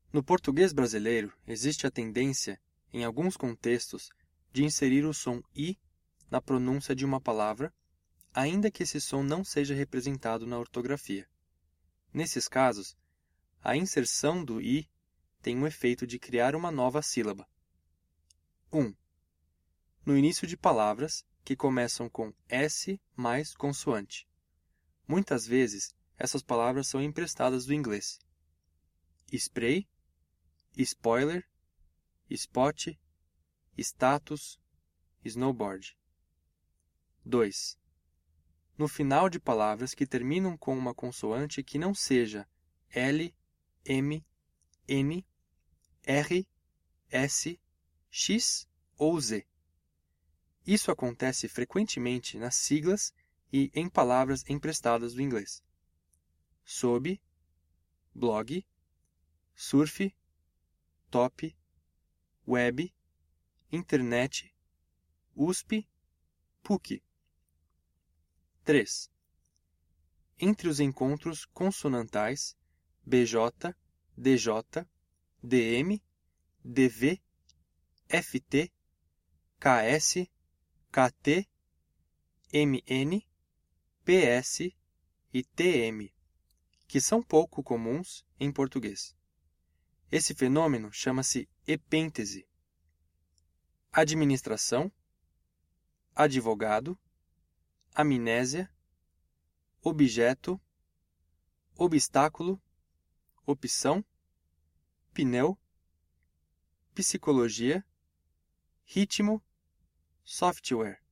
No português brasileiro, existe a tendência, em alguns contextos, de inserir o som I na pronúncia de uma palavra, ainda que esse som não seja representado na ortografia. Nesses casos, a inserção do I tem o efeito de criar uma nova sílaba. 1. No início de palavras que começam com S mais consoante. Muitas vezes, essas palavras são emprestadas do inglês. Spray, spoiler, spot, status, snowboard. 2. No final de palavras que terminam com uma consoante que não seja L, M, N, R, S, X ou Z. Isso acontece frequentemente nas siglas e em palavras emprestadas do inglês. Sob, blog, surf, top, web, internet, USP, PUC. 3. Entre os encontros consonantais BJ, DJ, DM, DV, FT, KS, KT, MN, PS e TM, que são pouco comuns em português. Esse fenômeno chama-se epêntese. Administração, advogado, amnésia, objeto, obstáculo, opção, pneu, psicologia, ritmo, software.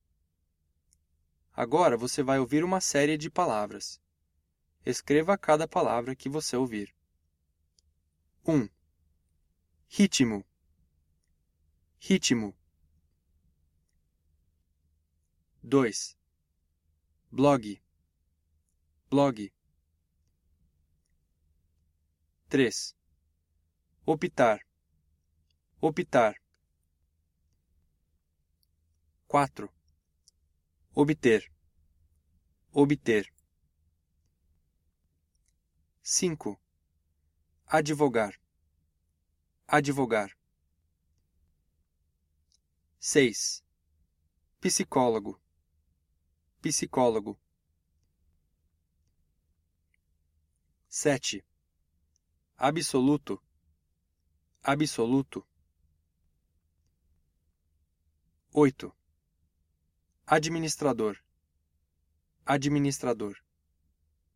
Agora você vai ouvir uma série de palavras. Escreva cada palavra que você ouvir. 1. Ritmo, ritmo. 2. Blog, blog. 3. Optar, optar. 4. Obter, obter. 5. Advogar, advogar. 6. Psicólogo, psicólogo. 7. Absoluto, absoluto. 8. Administrador, administrador.